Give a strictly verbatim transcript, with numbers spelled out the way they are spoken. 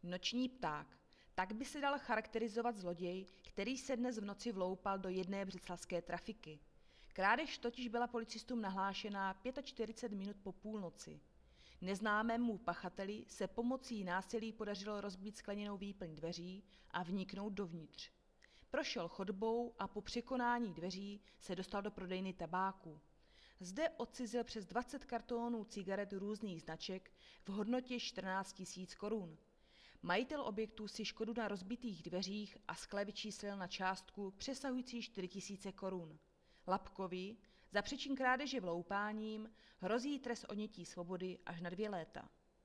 Noční pták. Tak by se dal charakterizovat zloděj, který se dnes v noci vloupal do jedné břeclavské trafiky. Krádež totiž byla policistům nahlášená čtyřicet pět minut po půlnoci. Neznámému pachateli se pomocí násilí podařilo rozbít skleněnou výplň dveří a vniknout dovnitř. Prošel chodbou a po překonání dveří se dostal do prodejny tabáku. Zde odcizil přes dvacet kartonů cigaret různých značek v hodnotě čtrnáct tisíc korun. Majitel objektu si škodu na rozbitých dveřích a skle vyčíslil na částku přesahující čtyři tisíce korun. Lapkovi za přečin krádeže vloupáním hrozí trest odnětí svobody až na dvě léta.